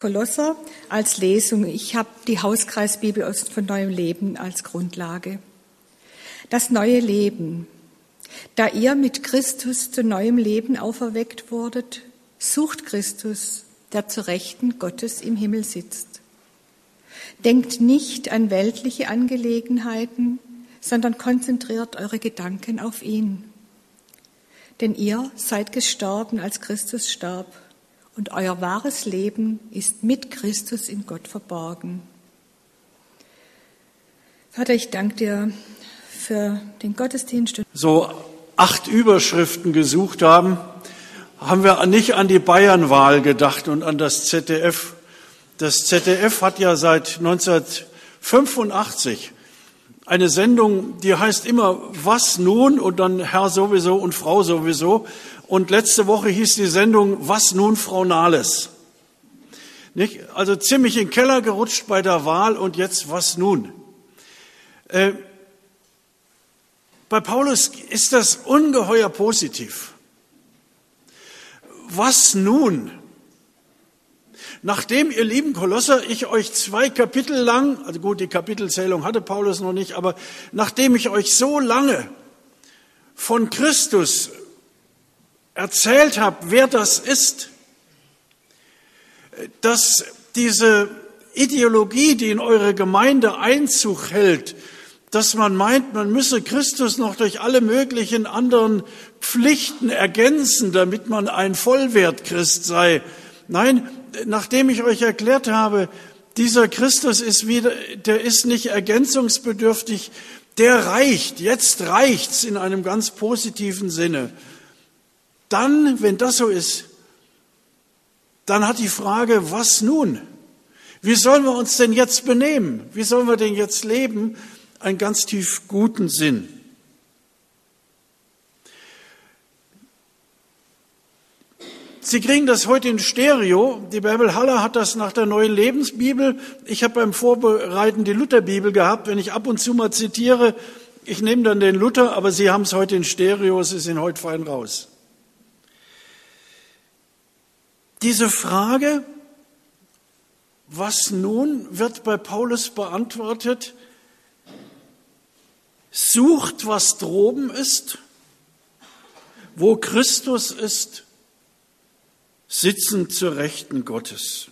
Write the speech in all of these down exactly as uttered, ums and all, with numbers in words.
Kolosser als Lesung. Ich habe die Hauskreisbibel aus von Neuem Leben als Grundlage. Das neue Leben. Da ihr mit Christus zu neuem Leben auferweckt wurdet, sucht Christus, der zur Rechten Gottes im Himmel sitzt. Denkt nicht an weltliche Angelegenheiten, sondern konzentriert eure Gedanken auf ihn. Denn ihr seid gestorben, als Christus starb. Und euer wahres Leben ist mit Christus in Gott verborgen. Vater, ich danke dir für den Gottesdienst. So acht Überschriften gesucht haben, haben wir nicht an die Bayernwahl gedacht und an das Z D F. Das Z D F hat ja seit neunzehnhundertfünfundachtzig eine Sendung, die heißt immer Was nun und dann Herr sowieso und Frau sowieso. Und letzte Woche hieß die Sendung Was nun, Frau Nahles? Nicht? Also ziemlich in den Keller gerutscht bei der Wahl und jetzt was nun? Äh, bei Paulus ist das ungeheuer positiv. Was nun? Nachdem, ihr lieben Kolosser, ich euch zwei Kapitel lang, also gut, die Kapitelzählung hatte Paulus noch nicht, aber nachdem ich euch so lange von Christus erzählt habe, wer das ist, dass diese Ideologie, die in eure Gemeinde Einzug hält, dass man meint, man müsse Christus noch durch alle möglichen anderen Pflichten ergänzen, damit man ein Vollwertchrist sei. Nein, nachdem ich euch erklärt habe, dieser Christus ist wieder, der ist nicht ergänzungsbedürftig, der reicht, jetzt reicht's in einem ganz positiven Sinne. Dann, wenn das so ist, dann hat die Frage, was nun? Wie sollen wir uns denn jetzt benehmen? Wie sollen wir denn jetzt leben? Einen ganz tief guten Sinn. Sie kriegen das heute in Stereo. Die Bärbel Haller hat das nach der Neuen Lebensbibel. Ich habe beim Vorbereiten die Lutherbibel gehabt. Wenn ich ab und zu mal zitiere, ich nehme dann den Luther, aber Sie haben es heute in Stereo, Sie sind heute fein raus. Diese Frage, was nun, wird bei Paulus beantwortet, sucht, was droben ist, wo Christus ist, sitzend zur Rechten Gottes.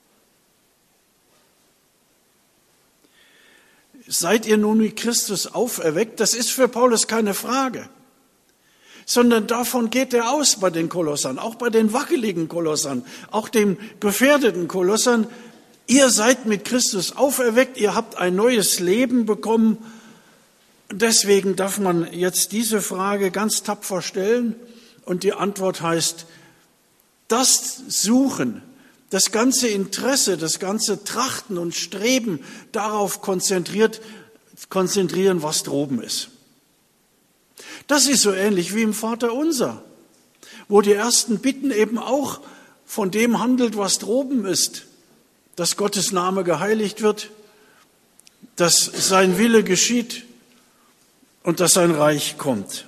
Seid ihr nun mit Christus auferweckt? Das ist für Paulus keine Frage, sondern davon geht er aus bei den Kolossern, auch bei den wackeligen Kolossern, auch den gefährdeten Kolossern. Ihr seid mit Christus auferweckt, ihr habt ein neues Leben bekommen. Deswegen darf man jetzt diese Frage ganz tapfer stellen und die Antwort heißt, das Suchen, das ganze Interesse, das ganze Trachten und Streben darauf konzentriert, konzentrieren, was droben ist. Das ist so ähnlich wie im Vaterunser, wo die ersten Bitten eben auch von dem handelt, was droben ist, dass Gottes Name geheiligt wird, dass sein Wille geschieht und dass sein Reich kommt.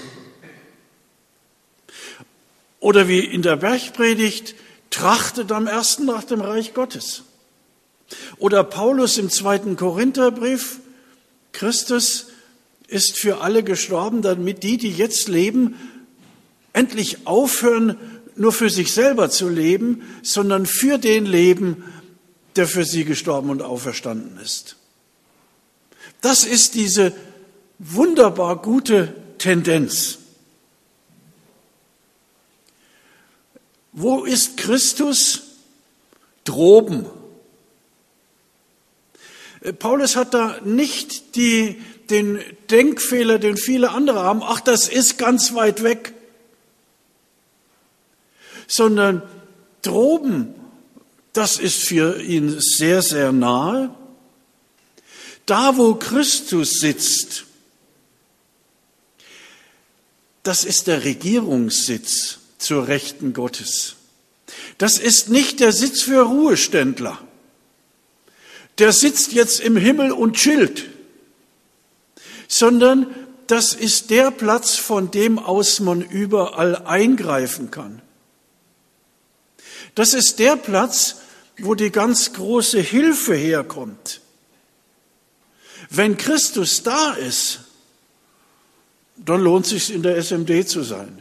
Oder wie in der Bergpredigt, trachtet am ersten nach dem Reich Gottes. Oder Paulus im zweiten Korintherbrief, Christus ist für alle gestorben, damit die, die jetzt leben, endlich aufhören, nur für sich selber zu leben, sondern für den leben, der für sie gestorben und auferstanden ist. Das ist diese wunderbar gute Tendenz. Wo ist Christus? Droben. Paulus hat da nicht die, den Denkfehler, den viele andere haben, ach, das ist ganz weit weg, sondern droben, das ist für ihn sehr, sehr nahe. Da, wo Christus sitzt, das ist der Regierungssitz zur Rechten Gottes. Das ist nicht der Sitz für Ruheständler. Der sitzt jetzt im Himmel und chillt, sondern das ist der Platz, von dem aus man überall eingreifen kann. Das ist der Platz, wo die ganz große Hilfe herkommt. Wenn Christus da ist, dann lohnt es sich, in der S M D zu sein.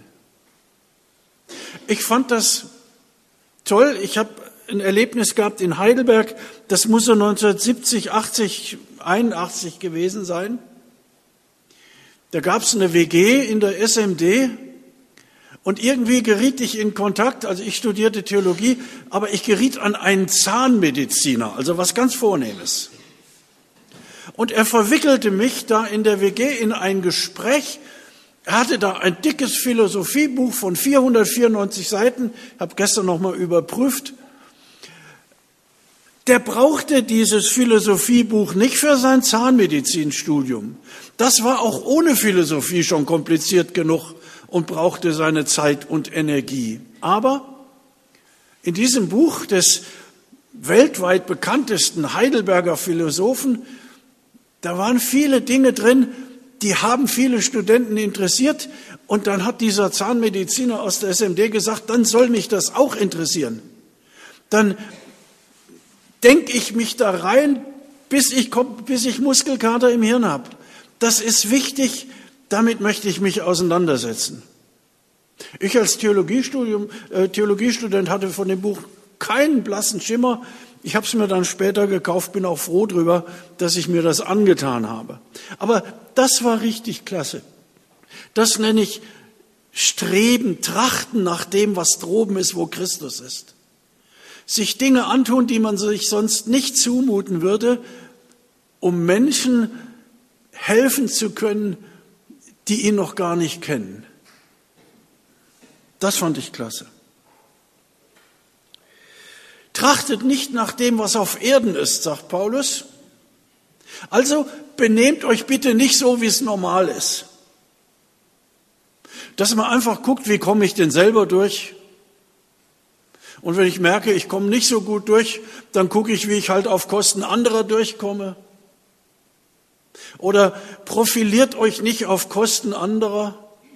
Ich fand das toll. Ich habe ein Erlebnis gehabt in Heidelberg. Das muss so neunzehnhundertsiebzig, achtzig, einundachtzig gewesen sein. Da gab es eine W G in der S M D. Und irgendwie geriet ich in Kontakt, also ich studierte Theologie, aber ich geriet an einen Zahnmediziner, also was ganz Vornehmes. Und er verwickelte mich da in der W G in ein Gespräch. Er hatte da ein dickes Philosophiebuch von vierhundertvierundneunzig Seiten, ich habe gestern noch mal überprüft. Der brauchte dieses Philosophiebuch nicht für sein Zahnmedizinstudium. Das war auch ohne Philosophie schon kompliziert genug und brauchte seine Zeit und Energie. Aber in diesem Buch des weltweit bekanntesten Heidelberger Philosophen, da waren viele Dinge drin, die haben viele Studenten interessiert. Und dann hat dieser Zahnmediziner aus der S M D gesagt, dann soll mich das auch interessieren. Dann denke ich mich da rein, bis ich, bis ich Muskelkater im Hirn habe. Das ist wichtig. Damit möchte ich mich auseinandersetzen. Ich als Theologiestudium, äh, Theologiestudent hatte von dem Buch keinen blassen Schimmer. Ich habe es mir dann später gekauft, bin auch froh drüber, dass ich mir das angetan habe. Aber das war richtig klasse. Das nenne ich Streben, Trachten nach dem, was droben ist, wo Christus ist. Sich Dinge antun, die man sich sonst nicht zumuten würde, um Menschen helfen zu können, die ihn noch gar nicht kennen. Das fand ich klasse. Trachtet nicht nach dem, was auf Erden ist, sagt Paulus. Also benehmt euch bitte nicht so, wie es normal ist. Dass man einfach guckt, wie komme ich denn selber durch? Und wenn ich merke, ich komme nicht so gut durch, dann gucke ich, wie ich halt auf Kosten anderer durchkomme. Oder profiliert euch nicht auf Kosten anderer.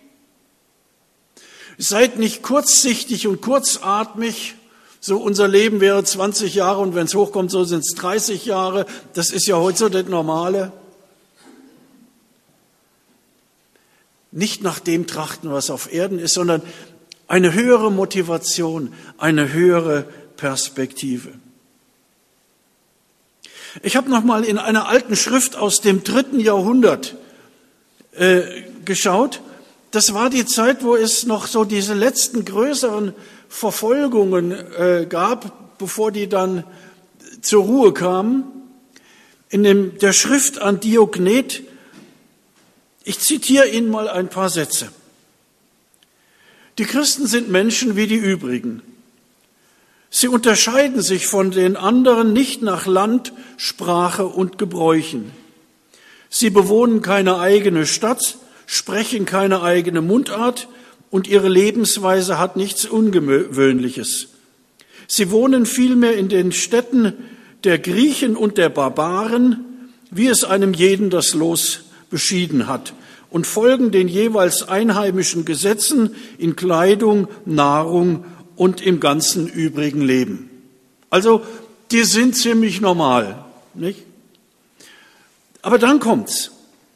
Seid nicht kurzsichtig und kurzatmig. So, unser Leben wäre zwanzig Jahre und wenn es hochkommt, so sind es dreißig Jahre. Das ist ja heute so das Normale. Nicht nach dem trachten, was auf Erden ist, sondern eine höhere Motivation, eine höhere Perspektive. Ich habe noch mal in einer alten Schrift aus dem dritten Jahrhundert äh, geschaut. Das war die Zeit, wo es noch so diese letzten größeren Verfolgungen äh, gab, bevor die dann zur Ruhe kamen. In dem, der Schrift an Diognet, ich zitiere Ihnen mal ein paar Sätze. Die Christen sind Menschen wie die übrigen. Sie unterscheiden sich von den anderen nicht nach Land, Sprache und Gebräuchen. Sie bewohnen keine eigene Stadt, sprechen keine eigene Mundart und ihre Lebensweise hat nichts Ungewöhnliches. Sie wohnen vielmehr in den Städten der Griechen und der Barbaren, wie es einem jeden das Los beschieden hat, und folgen den jeweils einheimischen Gesetzen in Kleidung, Nahrung und im ganzen übrigen Leben. Also, die sind ziemlich normal, nicht? Aber dann kommt's.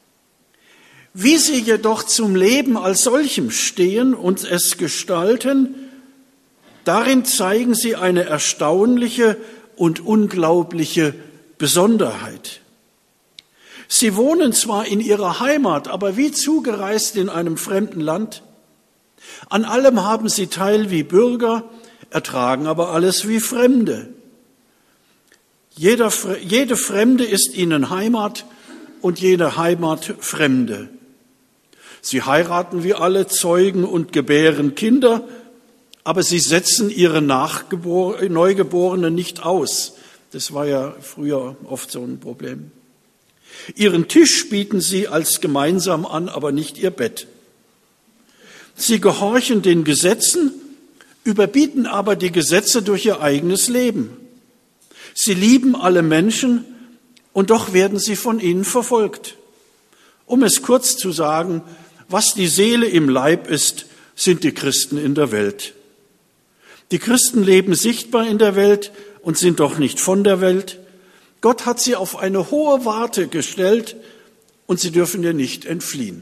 Wie sie jedoch zum Leben als solchem stehen und es gestalten, darin zeigen sie eine erstaunliche und unglaubliche Besonderheit. Sie wohnen zwar in ihrer Heimat, aber wie zugereist in einem fremden Land. An allem haben sie teil wie Bürger, ertragen aber alles wie Fremde. Jeder, jede Fremde ist ihnen Heimat und jede Heimat Fremde. Sie heiraten wie alle, zeugen und gebären Kinder, aber sie setzen ihre Nachgebor- Neugeborenen nicht aus. Das war ja früher oft so ein Problem. Ihren Tisch bieten sie als gemeinsam an, aber nicht ihr Bett. Sie gehorchen den Gesetzen, überbieten aber die Gesetze durch ihr eigenes Leben. Sie lieben alle Menschen und doch werden sie von ihnen verfolgt. Um es kurz zu sagen, was die Seele im Leib ist, sind die Christen in der Welt. Die Christen leben sichtbar in der Welt und sind doch nicht von der Welt. Gott hat sie auf eine hohe Warte gestellt und sie dürfen ihr nicht entfliehen.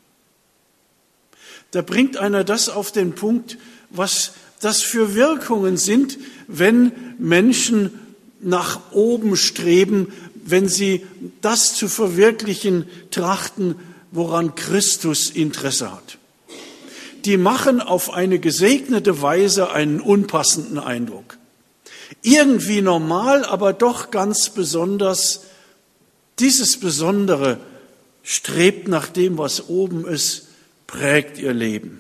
Da bringt einer das auf den Punkt, was das für Wirkungen sind, wenn Menschen nach oben streben, wenn sie das zu verwirklichen trachten, woran Christus Interesse hat. Die machen auf eine gesegnete Weise einen unpassenden Eindruck. Irgendwie normal, aber doch ganz besonders. Dieses Besondere strebt nach dem, was oben ist, prägt ihr Leben.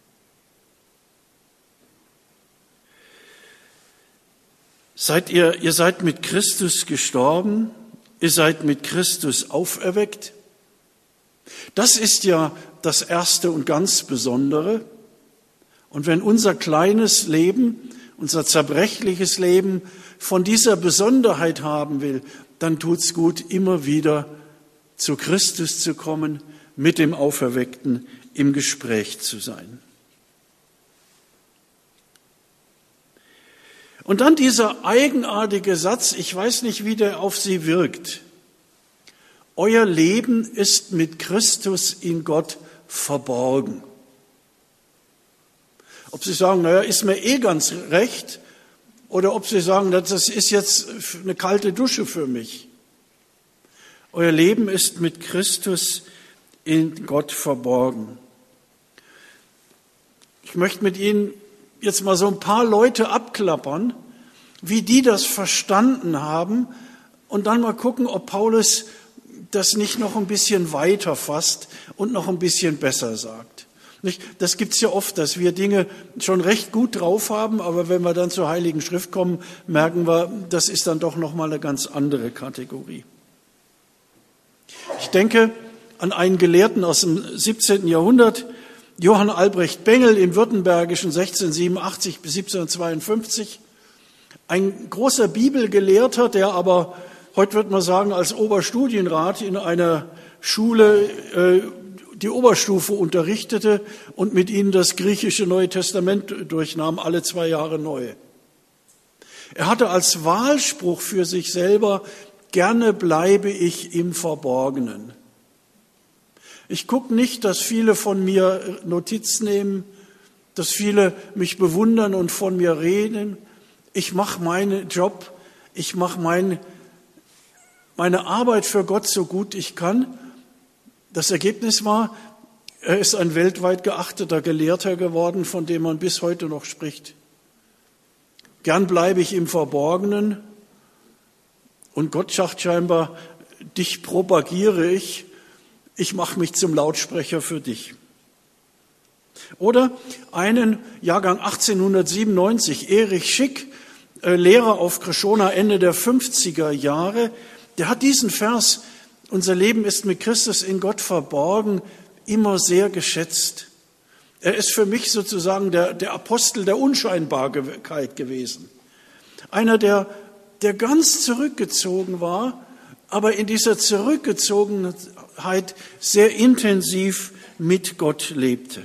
Seid ihr, ihr seid mit Christus gestorben, ihr seid mit Christus auferweckt. Das ist ja das Erste und ganz Besondere. Und wenn unser kleines Leben, unser zerbrechliches Leben von dieser Besonderheit haben will, dann tut's gut, immer wieder zu Christus zu kommen, mit dem Auferweckten im Gespräch zu sein. Und dann dieser eigenartige Satz, ich weiß nicht, wie der auf Sie wirkt. Euer Leben ist mit Christus in Gott verborgen. Ob Sie sagen, naja, ist mir eh ganz recht, oder ob Sie sagen, das ist jetzt eine kalte Dusche für mich. Euer Leben ist mit Christus in Gott verborgen. Ich möchte mit Ihnen jetzt mal so ein paar Leute abklappern, wie die das verstanden haben und dann mal gucken, ob Paulus das nicht noch ein bisschen weiter fasst und noch ein bisschen besser sagt. Das gibt es ja oft, dass wir Dinge schon recht gut drauf haben, aber wenn wir dann zur Heiligen Schrift kommen, merken wir, das ist dann doch noch mal eine ganz andere Kategorie. Ich denke an einen Gelehrten aus dem siebzehnten Jahrhundert, Johann Albrecht Bengel im Württembergischen sechzehnhundertsiebenundachtzig bis siebzehnhundertzweiundfünfzig. Ein großer Bibelgelehrter, der aber, heute wird man sagen, als Oberstudienrat in einer Schule äh, die Oberstufe unterrichtete und mit ihnen das griechische Neue Testament durchnahm, alle zwei Jahre neu. Er hatte als Wahlspruch für sich selber, gerne bleibe ich im Verborgenen. Ich gucke nicht, dass viele von mir Notiz nehmen, dass viele mich bewundern und von mir reden. Ich mache meinen Job, ich mache mein, meine Arbeit für Gott so gut ich kann. Das Ergebnis war, er ist ein weltweit geachteter Gelehrter geworden, von dem man bis heute noch spricht. Gern bleibe ich im Verborgenen und Gott sagt scheinbar, dich propagiere ich, ich mache mich zum Lautsprecher für dich. Oder einen Jahrgang achtzehnhundertsiebenundneunzig, Erich Schick, äh, Lehrer auf Krishona Ende der fünfziger Jahre, der hat diesen Vers, unser Leben ist mit Christus in Gott verborgen, immer sehr geschätzt. Er ist für mich sozusagen der, der Apostel der Unscheinbarkeit gewesen. Einer, der, der ganz zurückgezogen war, aber in dieser Zurückgezogenheit sehr intensiv mit Gott lebte.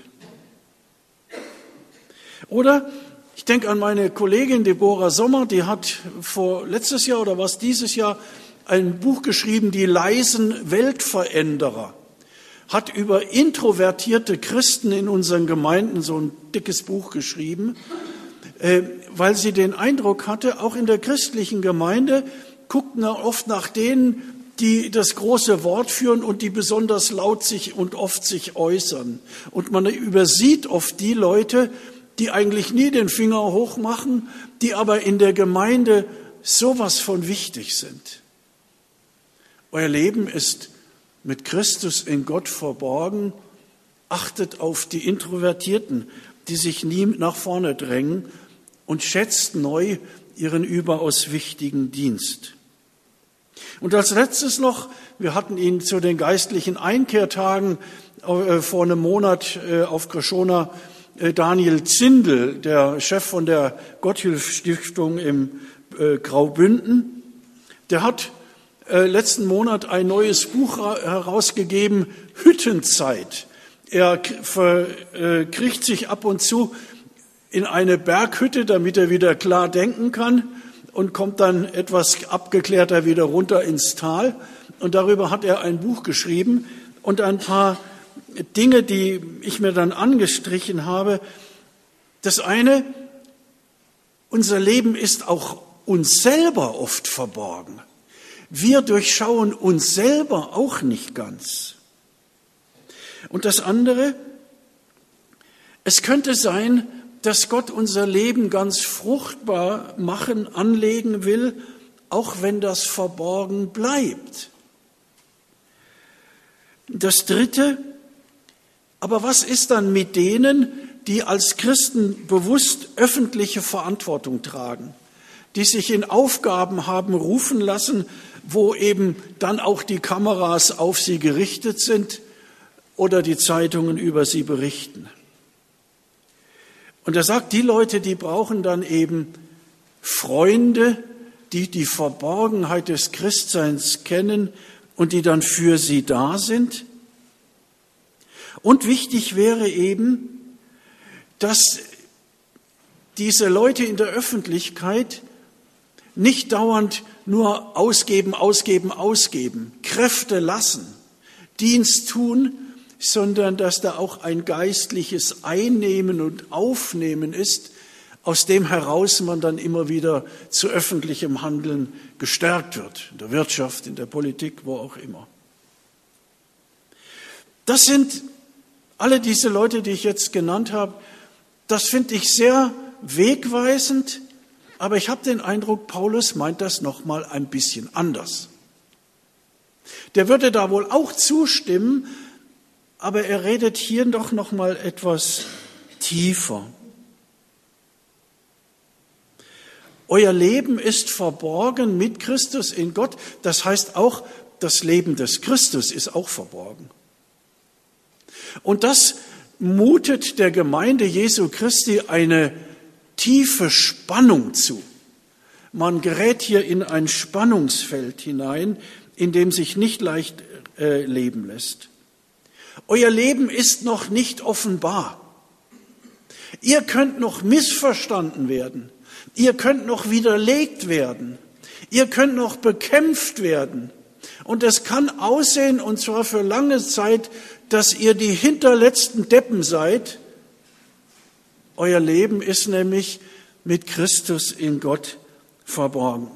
Oder ich denke an meine Kollegin Deborah Sommer, die hat vor letztes Jahr oder was dieses Jahr ein Buch geschrieben, die leisen Weltveränderer, hat über introvertierte Christen in unseren Gemeinden so ein dickes Buch geschrieben, weil sie den Eindruck hatte, auch in der christlichen Gemeinde guckt man oft nach denen, die das große Wort führen und die besonders laut sich und oft sich äußern. Und man übersieht oft die Leute, die eigentlich nie den Finger hoch machen, die aber in der Gemeinde sowas von wichtig sind. Euer Leben ist mit Christus in Gott verborgen. Achtet auf die Introvertierten, die sich nie nach vorne drängen und schätzt neu ihren überaus wichtigen Dienst. Und als letztes noch, wir hatten ihn zu den geistlichen Einkehrtagen äh, vor einem Monat äh, auf Krishona, äh, Daniel Zindel, der Chef von der Gotthilf-Stiftung im äh, Graubünden, der hat äh, letzten Monat ein neues Buch ra- herausgegeben, Hüttenzeit. Er k- äh, kriegt sich ab und zu in eine Berghütte, damit er wieder klar denken kann. und kommt dann etwas abgeklärter wieder runter ins Tal. Und darüber hat er ein Buch geschrieben und ein paar Dinge, die ich mir dann angestrichen habe. Das eine, unser Leben ist auch uns selber oft verborgen. Wir durchschauen uns selber auch nicht ganz. Und das andere, es könnte sein, dass Gott unser Leben ganz fruchtbar machen, anlegen will, auch wenn das verborgen bleibt. Das dritte, aber was ist dann mit denen, die als Christen bewusst öffentliche Verantwortung tragen, die sich in Aufgaben haben rufen lassen, wo eben dann auch die Kameras auf sie gerichtet sind oder die Zeitungen über sie berichten? Und er sagt, die Leute, die brauchen dann eben Freunde, die die Verborgenheit des Christseins kennen und die dann für sie da sind. Und wichtig wäre eben, dass diese Leute in der Öffentlichkeit nicht dauernd nur ausgeben, ausgeben, ausgeben, Kräfte lassen, Dienst tun, sondern dass da auch ein geistliches Einnehmen und Aufnehmen ist, aus dem heraus man dann immer wieder zu öffentlichem Handeln gestärkt wird, in der Wirtschaft, in der Politik, wo auch immer. Das sind alle diese Leute, die ich jetzt genannt habe, das finde ich sehr wegweisend, aber ich habe den Eindruck, Paulus meint das nochmal ein bisschen anders. Der würde da wohl auch zustimmen, aber er redet hier doch noch mal etwas tiefer. Euer Leben ist verborgen mit Christus in Gott. Das heißt auch, das Leben des Christus ist auch verborgen. Und das mutet der Gemeinde Jesu Christi eine tiefe Spannung zu. Man gerät hier in ein Spannungsfeld hinein, in dem sich nicht leicht äh, leben lässt. Euer Leben ist noch nicht offenbar. Ihr könnt noch missverstanden werden. Ihr könnt noch widerlegt werden. Ihr könnt noch bekämpft werden. Und es kann aussehen, und zwar für lange Zeit, dass ihr die hinterletzten Deppen seid. Euer Leben ist nämlich mit Christus in Gott verborgen.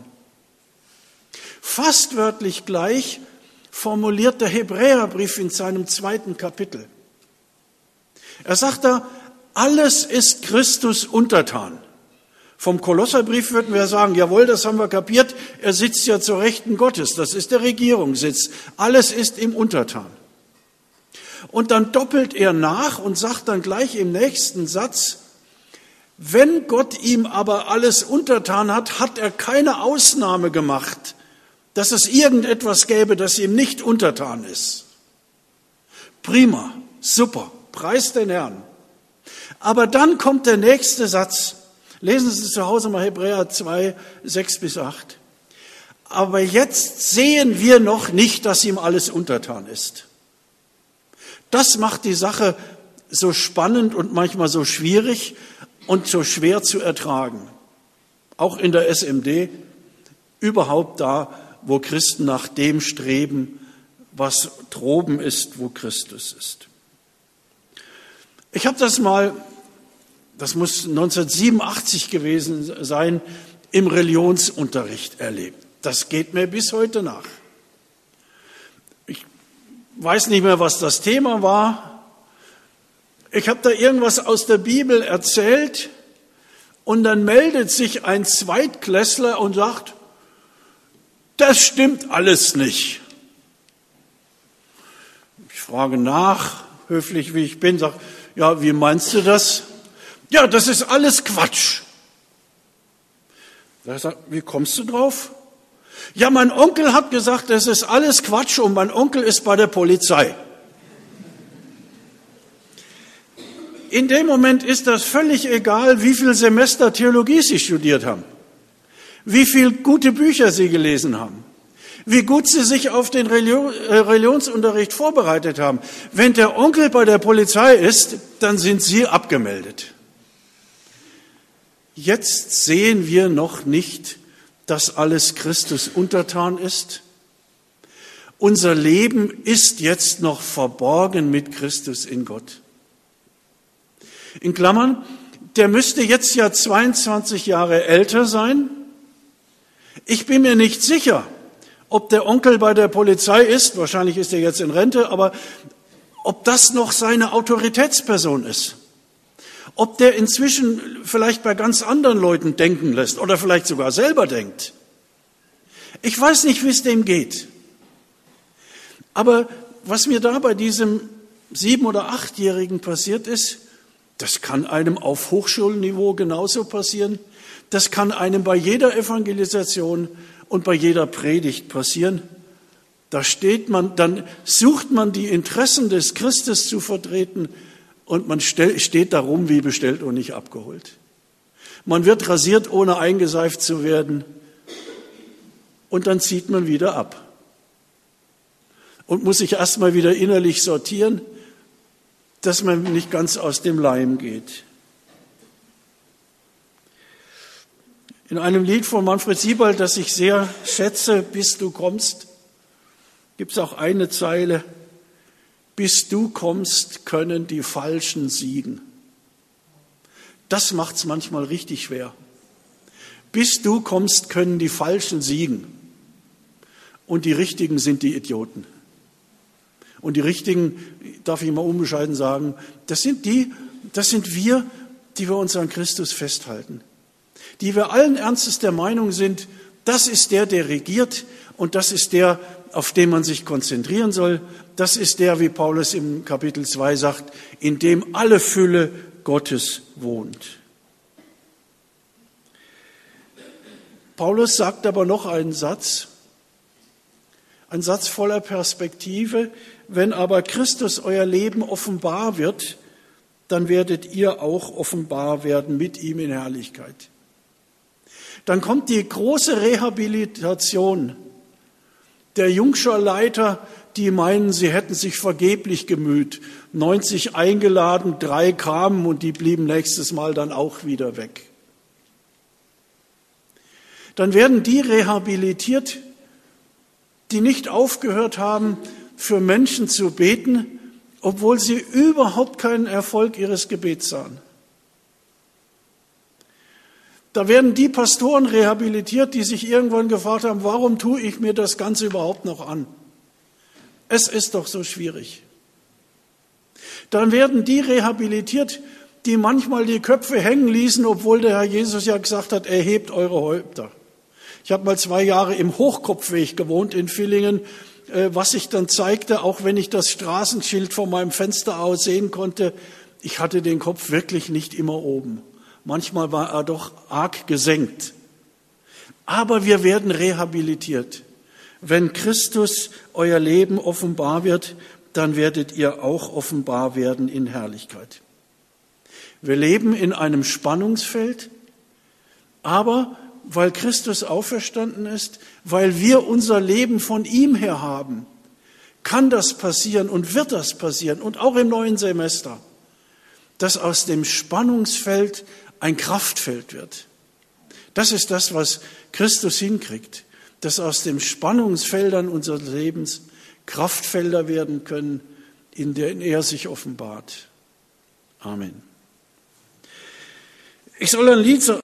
Fast wörtlich gleich formuliert der Hebräerbrief in seinem zweiten Kapitel. Er sagt da, alles ist Christus untertan. Vom Kolosserbrief würden wir sagen, jawohl, das haben wir kapiert, er sitzt ja zur Rechten Gottes, das ist der Regierungssitz, alles ist ihm untertan. Und dann doppelt er nach und sagt dann gleich im nächsten Satz, wenn Gott ihm aber alles untertan hat, hat er keine Ausnahme gemacht, dass es irgendetwas gäbe, das ihm nicht untertan ist. Prima, super, preis den Herrn. Aber dann kommt der nächste Satz. Lesen Sie zu Hause mal Hebräer zwei, sechs bis acht. Aber jetzt sehen wir noch nicht, dass ihm alles untertan ist. Das macht die Sache so spannend und manchmal so schwierig und so schwer zu ertragen. Auch in der S M D, überhaupt da, wo Christen nach dem streben, was droben ist, wo Christus ist. Ich habe das mal, das muss neunzehnhundertsiebenundachtzig gewesen sein, im Religionsunterricht erlebt. Das geht mir bis heute nach. Ich weiß nicht mehr, was das Thema war. Ich habe da irgendwas aus der Bibel erzählt und dann meldet sich ein Zweitklässler und sagt, das stimmt alles nicht. Ich frage nach, höflich wie ich bin, sage, ja, wie meinst du das? Ja, das ist alles Quatsch. Da sagt, wie kommst du drauf? Ja, mein Onkel hat gesagt, das ist alles Quatsch und mein Onkel ist bei der Polizei. In dem Moment ist das völlig egal, wie viel Semester Theologie Sie studiert haben, wie viel gute Bücher Sie gelesen haben, wie gut Sie sich auf den Religion, äh, Religionsunterricht vorbereitet haben. Wenn der Onkel bei der Polizei ist, dann sind Sie abgemeldet. Jetzt sehen wir noch nicht, dass alles Christus untertan ist. Unser Leben ist jetzt noch verborgen mit Christus in Gott. In Klammern, der müsste jetzt ja zweiundzwanzig Jahre älter sein. Ich bin mir nicht sicher, ob der Onkel bei der Polizei ist, wahrscheinlich ist er jetzt in Rente, aber ob das noch seine Autoritätsperson ist. Ob der inzwischen vielleicht bei ganz anderen Leuten denken lässt oder vielleicht sogar selber denkt. Ich weiß nicht, wie es dem geht. Aber was mir da bei diesem sieben- oder achtjährigen passiert ist, das kann einem auf Hochschulniveau genauso passieren. Das kann einem bei jeder Evangelisation und bei jeder Predigt passieren. Da steht man, dann sucht man die Interessen des Christus zu vertreten und man steht da rum wie bestellt und nicht abgeholt. Man wird rasiert, ohne eingeseift zu werden, und dann zieht man wieder ab und muss sich erstmal wieder innerlich sortieren, dass man nicht ganz aus dem Leim geht. In einem Lied von Manfred Siebald, das ich sehr schätze, bis du kommst, gibt es auch eine Zeile: Bis du kommst, können die Falschen siegen. Das macht es manchmal richtig schwer. Bis du kommst, können die Falschen siegen. Und die Richtigen sind die Idioten. Und die Richtigen, darf ich mal unbescheiden sagen, das sind die, das sind wir, die wir uns an Christus festhalten. Die wir allen Ernstes der Meinung sind, das ist der, der regiert, und das ist der, auf den man sich konzentrieren soll. Das ist der, wie Paulus im Kapitel zwei sagt, in dem alle Fülle Gottes wohnt. Paulus sagt aber noch einen Satz, ein Satz voller Perspektive: Wenn aber Christus euer Leben offenbar wird, dann werdet ihr auch offenbar werden mit ihm in Herrlichkeit. Dann kommt die große Rehabilitation der Jungscharleiter, die meinen, sie hätten sich vergeblich gemüht. neunzig eingeladen, drei kamen und die blieben nächstes Mal dann auch wieder weg. Dann werden die rehabilitiert, die nicht aufgehört haben, für Menschen zu beten, obwohl sie überhaupt keinen Erfolg ihres Gebets sahen. Da werden die Pastoren rehabilitiert, die sich irgendwann gefragt haben, warum tue ich mir das Ganze überhaupt noch an? Es ist doch so schwierig. Dann werden die rehabilitiert, die manchmal die Köpfe hängen ließen, obwohl der Herr Jesus ja gesagt hat, erhebt eure Häupter. Ich habe mal zwei Jahre im Hochkopfweg gewohnt in Villingen, was sich dann zeigte, auch wenn ich das Straßenschild von meinem Fenster aus sehen konnte, ich hatte den Kopf wirklich nicht immer oben. Manchmal war er doch arg gesenkt. Aber wir werden rehabilitiert. Wenn Christus euer Leben offenbar wird, dann werdet ihr auch offenbar werden in Herrlichkeit. Wir leben in einem Spannungsfeld, aber weil Christus auferstanden ist, weil wir unser Leben von ihm her haben, kann das passieren und wird das passieren, und auch im neuen Semester, dass aus dem Spannungsfeld ein Kraftfeld wird. Das ist das, was Christus hinkriegt, dass aus den Spannungsfeldern unseres Lebens Kraftfelder werden können, in denen er sich offenbart. Amen. Ich soll ein Lied